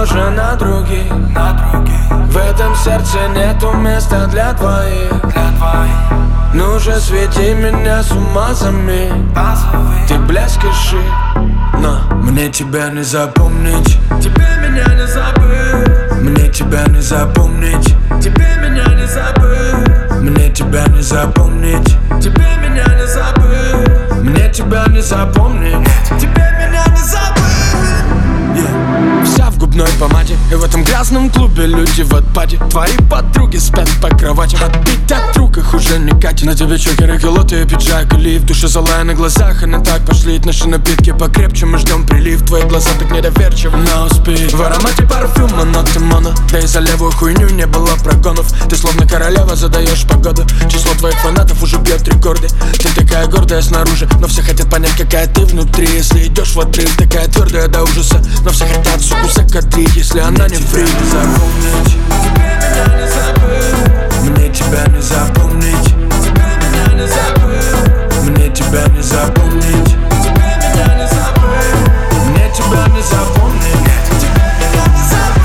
похожа на других. В этом сердце нету места для двоих. Ну же, сведи меня с ума заметь. Ты блескишь, но мне тебя не запомнить. Тебе меня не забыть. Мне тебя не запомнить. Тебе меня не забыть. Мне тебя не запомнить. Тебе меня не забыть. Мне тебя не запомнить. Тебе меня не забыть. Вся в губной помаде, и в этом грязном клубе люди в отпаде. Твои подруги спят по кровати, отбить от рук их уже не катит. На тебе чокеры, килоты, пиджак и лифт. В душе золая на глазах, и на так пошли наши напитки покрепче. Мы ждем прилив, твои глаза так недоверчивы на успех. В аромате парфюма, но ты моно. Да и за левую хуйню не было прогонов. Ты словно королева, задаешь погоду. Число твоих фанатов уже бьет рекорды. Ты такая гордая снаружи, но все хотят понять, какая ты внутри. Если идешь в отрыв, такая твердая до ужаса, но все хотят суку закадрить, если она не фри. Запомнить. Тебе меня не забыть. Мне тебя не запомнить. Тебе меня не забыть. Мне тебя не запомнить. Тебе меня не забыть. Мне тебя не запомнить. Тебе меня не забыть.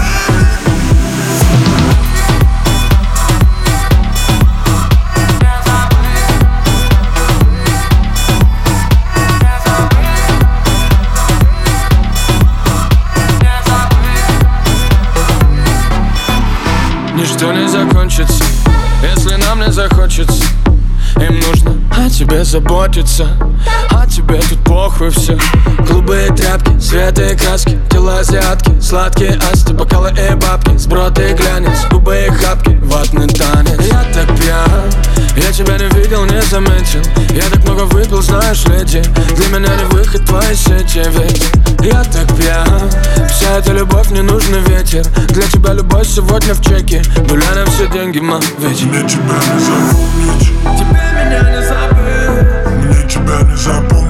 Ничто не закончится, если нам не захочется. Им нужно о тебе заботиться, а тебе тут похуй все. Клубы и тряпки, цветы и краски, тела азиатки, сладкие асти, бокалы и бабки, сброд и глянец, губы и хапки, ватный танец. Я так пьян, я тебя не видел, не заметил. Я так много выпил, знаешь, леди. Для меня не выход твоей сети, ведь я так пьян. Вся эта любовь, не нужный ветер. Для тебя любовь сегодня в чеке. Гуляй на все деньги, ма, ведь мне тебя не запомнить. Тебе меня не забыть. Мне тебя не запомнить.